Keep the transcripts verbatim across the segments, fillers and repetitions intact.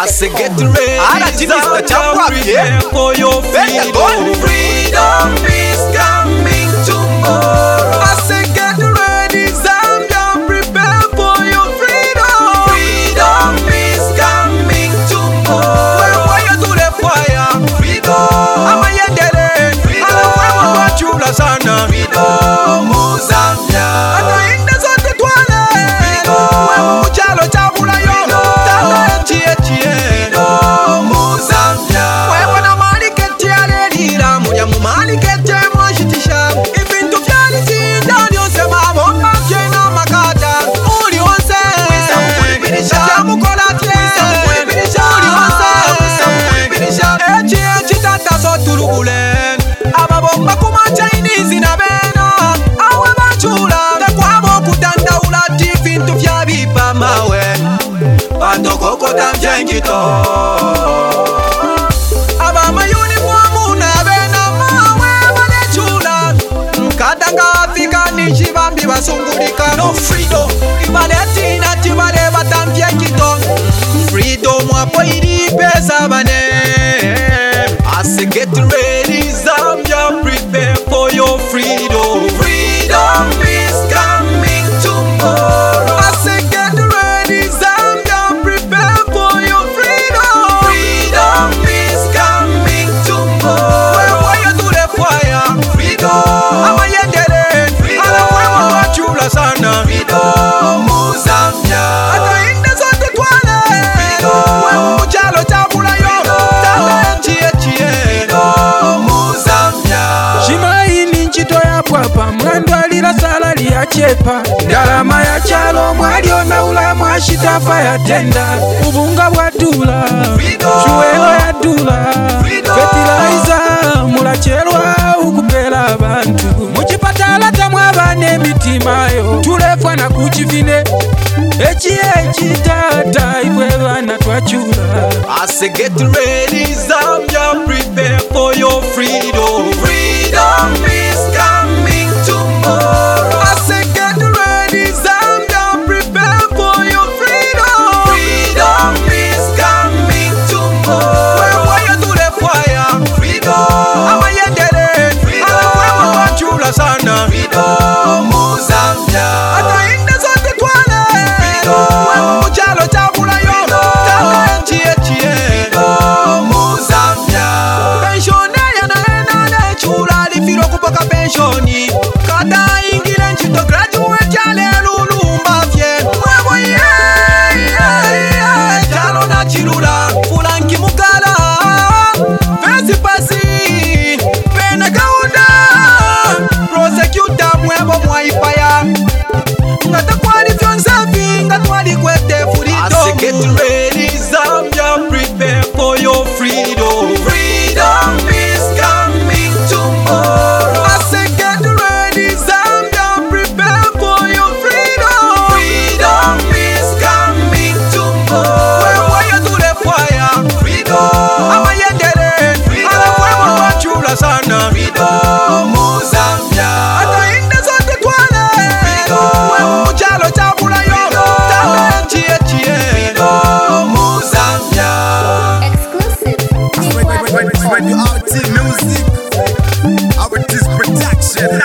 I say get ready, Zambia, prepare for your freedom. Freedom is coming tomorrow. I say get ready, Zambia, prepare for your freedom. Freedom is coming tomorrow. Where were you to the fire? Freedom. Ama yendele. Freedom. Ana wewe wachula sana. Freedom, Zambia. Ana inda zote twale. Freedom. Wewe mchalo chabula yo. Tata chie chie. Freedom, Zambia. Wewe na mali kete alelira. Muya mu mali kete mwashitisha. Ibintu vyali zinda uliosema bomba jena makata. Uliose. Wisa mkulibinisha. Jamukola tle. Wisa mkulibinisha. Uliose. Wisa mkulibinisha. Echi echi tata so turubulen. Aba bomba kuma Chinese na bena. Awe bachula. Tekwamo kutanda ulati vintu vya bipa mawe. Pando koko tamjengito. Aba mayuni mwamu na bena mawe wale chula. Kadanga Afrika nishi bambi basungulika. No freedom. Ibaleti na tibale batamjengito. Freedom wapo ili pesa bane. I say get ready, Zambia, prepare for your freedom. Freedom is coming tomorrow. I say get ready, Zambia, prepare for your freedom. Freedom is coming tomorrow. Where were you to the fire? Freedom. Ama yendele. Freedom. Ana wewe wachula sana. Freedom, Zambia. Ata inda zote twale. Freedom. Wewe mchalo chabula yo. Tata chie chie. Freedom, Zambia. Shima ini nchito ya pwapa. Mwendo alila salari ya chepa. Ngalama ya chalo mwalio na ula mwashitafa ya tenda. Ubunga wa dula. Shuelo ya dula. Fertilizer mula chelwa ukupela abantu. Muchipatala tamwabane mitimayo. Tulefwa na kuchivine. Echi echi tata iwe bana twachula. I say get ready, Zambia, prepare for your freedom. Freedom is coming tomorrow. I say get ready, Zambia, prepare for your freedom. Freedom is coming tomorrow. Where were you to the fire? Freedom. Ama yendele. Freedom. Ana wewe wachula sana. Freedom, Zambia. Ata inda zote twale. Freedom. Wewe mchalo chabula yo. Tata chie chie. Freedom, Zambia. Pensioner na ena le chula lifiro kupaka pensioni. Kata ingile nchito graduate yale lulumba fye. Wewe ye ye ye. Chalo na chilula. Fulanki mukala. Fesi pasi. Pena kauda. Prosecutor mwebo mwaipaya. Ngata kwali fyonsafi. Ngatwali kwete freedom. I say get ready, Zambia, prepare for your freedom. Freedom is coming tomorrow. I say get ready, Zambia, prepare for your freedom. Freedom is coming tomorrow. Where were you to the fire? Freedom. Ama yendele. Freedom. Ana wewe wachula sana. Freedom, Zambia. Ata inda zote twale. Freedom. Wewe mchalo chabula yo. Tata chie chie. Freedom, Zambia. Exclusive. Radio R T Music, our this production.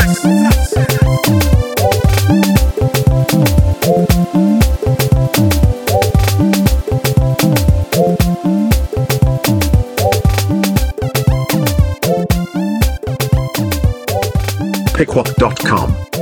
Pickwalk dot com